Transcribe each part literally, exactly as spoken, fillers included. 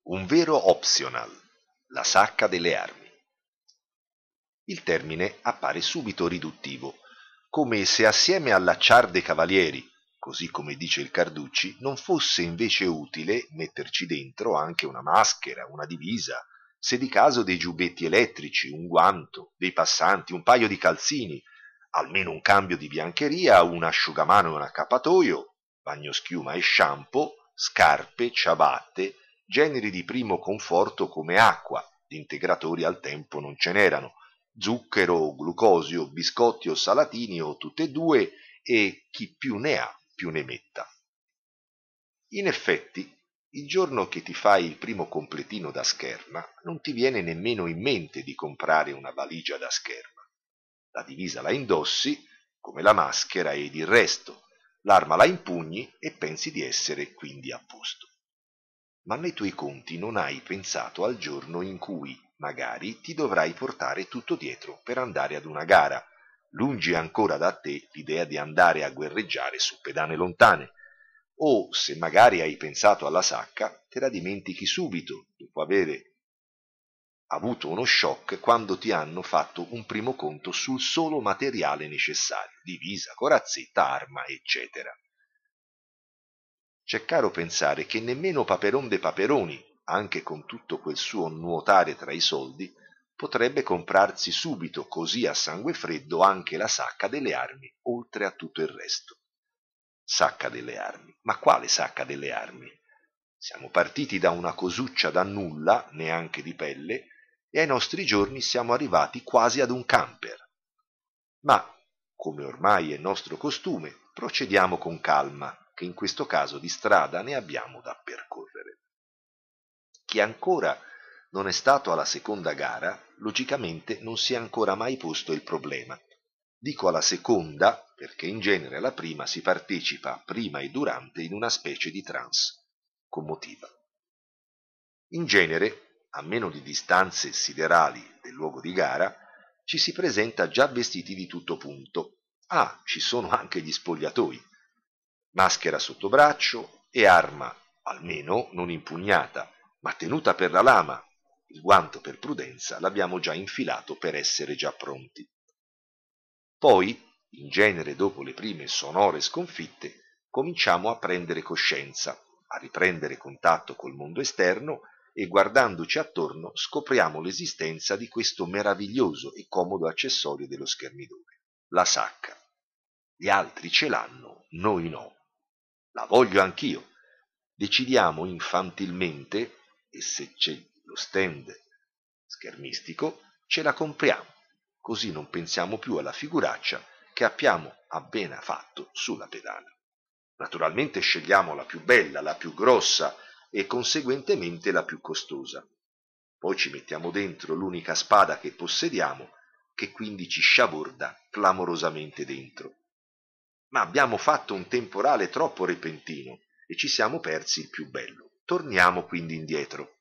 Un vero optional, la sacca delle armi. Il termine appare subito riduttivo, come se assieme all'acciar dei cavalieri, così come dice il Carducci, non fosse invece utile metterci dentro anche una maschera, una divisa, se di caso dei giubbetti elettrici, un guanto, dei passanti, un paio di calzini, almeno un cambio di biancheria, un asciugamano e un accappatoio, bagnoschiuma e shampoo, scarpe, ciabatte, generi di primo conforto come acqua, di integratori al tempo non ce n'erano, zucchero o glucosio, biscotti o salatini o tutte e due, e chi più ne ha più ne metta. In effetti, il giorno che ti fai il primo completino da scherma, non ti viene nemmeno in mente di comprare una valigia da scherma. La divisa la indossi, come la maschera ed il resto, l'arma la impugni e pensi di essere quindi a posto. Ma nei tuoi conti non hai pensato al giorno in cui, magari, ti dovrai portare tutto dietro per andare ad una gara. Lungi ancora da te l'idea di andare a guerreggiare su pedane lontane. O, se magari hai pensato alla sacca, te la dimentichi subito, dopo avere avuto uno shock quando ti hanno fatto un primo conto sul solo materiale necessario, divisa, corazzetta, arma, eccetera. C'è caro pensare che nemmeno Paperon de Paperoni, anche con tutto quel suo nuotare tra i soldi, potrebbe comprarsi subito così a sangue freddo anche la sacca delle armi, oltre a tutto il resto. Sacca delle armi. Ma quale sacca delle armi? Siamo partiti da una cosuccia da nulla, neanche di pelle, e ai nostri giorni siamo arrivati quasi ad un camper. Ma, come ormai è nostro costume, procediamo con calma, che in questo caso di strada ne abbiamo da percorrere. Chi ancora non è stato alla seconda gara, logicamente non si è ancora mai posto il problema. Dico alla seconda, perché in genere alla prima si partecipa prima e durante in una specie di trance commotiva. In genere, a meno di distanze siderali del luogo di gara, ci si presenta già vestiti di tutto punto. Ah, ci sono anche gli spogliatoi. Maschera sotto braccio e arma, almeno non impugnata, ma tenuta per la lama. Il guanto per prudenza l'abbiamo già infilato per essere già pronti. Poi, in genere dopo le prime sonore sconfitte, cominciamo a prendere coscienza, a riprendere contatto col mondo esterno e guardandoci attorno scopriamo l'esistenza di questo meraviglioso e comodo accessorio dello schermidore, la sacca. Gli altri ce l'hanno, noi no. La voglio anch'io. Decidiamo infantilmente, e se c'è lo stand schermistico, ce la compriamo, così non pensiamo più alla figuraccia che abbiamo appena fatto sulla pedana. Naturalmente scegliamo la più bella, la più grossa e conseguentemente la più costosa. Poi ci mettiamo dentro l'unica spada che possediamo, che quindi ci sciaborda clamorosamente dentro. Ma abbiamo fatto un temporale troppo repentino e ci siamo persi il più bello. Torniamo quindi indietro.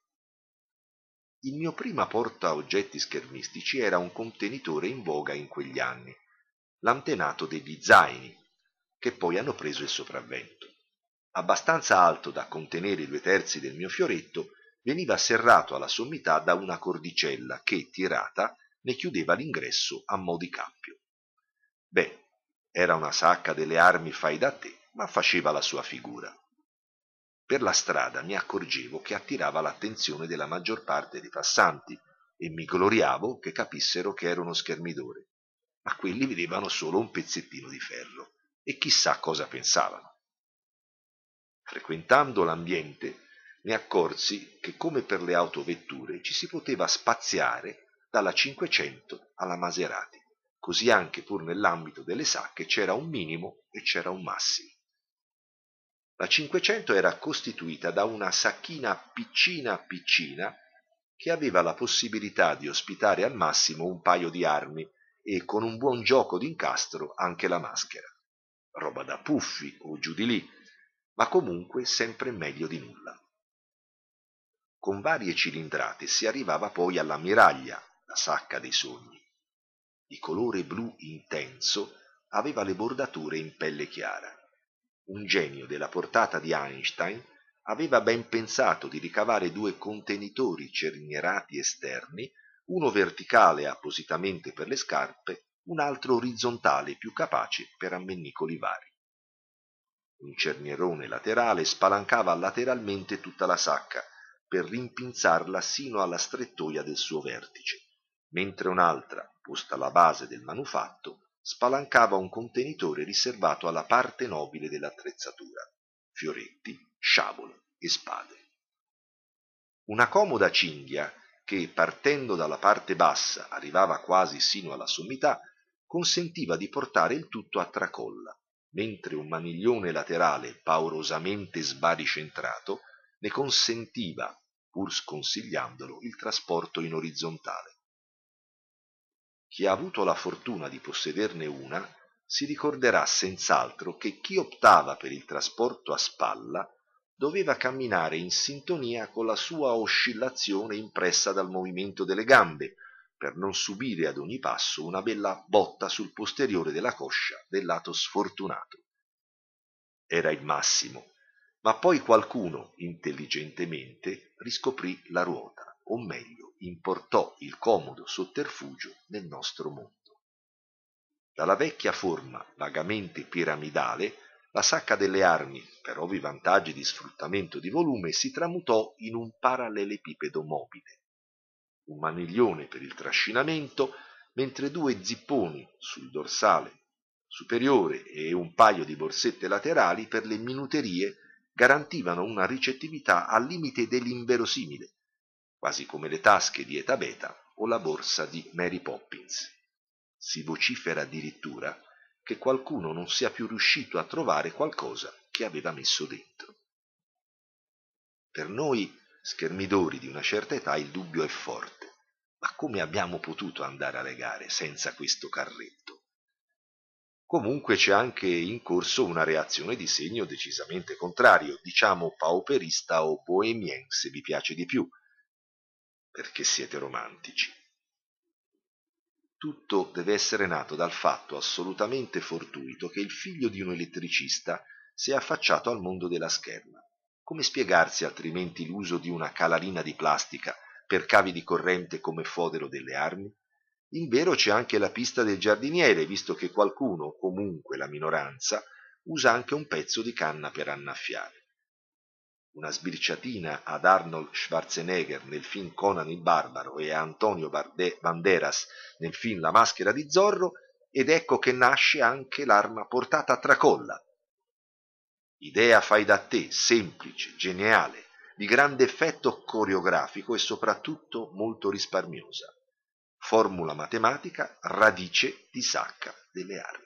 Il mio prima porta oggetti schermistici era un contenitore in voga in quegli anni, l'antenato degli zaini, che poi hanno preso il sopravvento. Abbastanza alto da contenere i due terzi del mio fioretto, veniva serrato alla sommità da una cordicella che, tirata, ne chiudeva l'ingresso a mo' di cappio. Beh, era una sacca delle armi fai da te, ma faceva la sua figura. Per la strada mi accorgevo che attirava l'attenzione della maggior parte dei passanti e mi gloriavo che capissero che ero uno schermidore, ma quelli vedevano solo un pezzettino di ferro e chissà cosa pensavano. Frequentando l'ambiente mi accorsi che, come per le autovetture, ci si poteva spaziare dalla cinquecento alla Maserati, così anche pur nell'ambito delle sacche c'era un minimo e c'era un massimo. La cinquecento era costituita da una sacchina piccina piccina che aveva la possibilità di ospitare al massimo un paio di armi e con un buon gioco d'incastro anche la maschera. Roba da puffi o giù di lì, ma comunque sempre meglio di nulla. Con varie cilindrate si arrivava poi all'ammiraglia, la sacca dei sogni. Di colore blu intenso, aveva le bordature in pelle chiara. Un genio della portata di Einstein aveva ben pensato di ricavare due contenitori cernierati esterni, uno verticale appositamente per le scarpe, un altro orizzontale più capace per ammennicoli vari. Un cernierone laterale spalancava lateralmente tutta la sacca per rimpinzarla sino alla strettoia del suo vertice, mentre un'altra, posta alla base del manufatto, spalancava un contenitore riservato alla parte nobile dell'attrezzatura: fioretti, sciabole e spade. Una comoda cinghia, che partendo dalla parte bassa arrivava quasi sino alla sommità, consentiva di portare il tutto a tracolla, mentre un maniglione laterale paurosamente sbaricentrato ne consentiva, pur sconsigliandolo, il trasporto in orizzontale. Chi ha avuto la fortuna di possederne una si ricorderà senz'altro che chi optava per il trasporto a spalla doveva camminare in sintonia con la sua oscillazione impressa dal movimento delle gambe, per non subire ad ogni passo una bella botta sul posteriore della coscia del lato sfortunato. Era il massimo, ma poi qualcuno, intelligentemente, riscoprì la ruota, o meglio, importò il comodo sotterfugio nel nostro mondo. Dalla vecchia forma vagamente piramidale, la sacca delle armi, per ovvi vantaggi di sfruttamento di volume, si tramutò in un parallelepipedo mobile, un maniglione per il trascinamento, mentre due zipponi sul dorsale superiore e un paio di borsette laterali per le minuterie garantivano una ricettività al limite dell'inverosimile, quasi come le tasche di Eta Beta o la borsa di Mary Poppins. Si vocifera addirittura che qualcuno non sia più riuscito a trovare qualcosa che aveva messo dentro. Per noi schermidori di una certa età il dubbio è forte: ma come abbiamo potuto andare alle gare senza questo carretto? Comunque c'è anche in corso una reazione di segno decisamente contrario, diciamo pauperista o bohemien se vi piace di più, perché siete romantici. Tutto deve essere nato dal fatto assolutamente fortuito che il figlio di un elettricista si è affacciato al mondo della scherma. Come spiegarsi altrimenti l'uso di una calarina di plastica per cavi di corrente come fodero delle armi? Invero c'è anche la pista del giardiniere, visto che qualcuno, comunque la minoranza, usa anche un pezzo di canna per annaffiare. Una sbirciatina ad Arnold Schwarzenegger nel film Conan il Barbaro e a Antonio Banderas nel film La maschera di Zorro, ed ecco che nasce anche l'arma portata a tracolla. Idea fai da te, semplice, geniale, di grande effetto coreografico e soprattutto molto risparmiosa. Formula matematica, radice di sacca delle armi.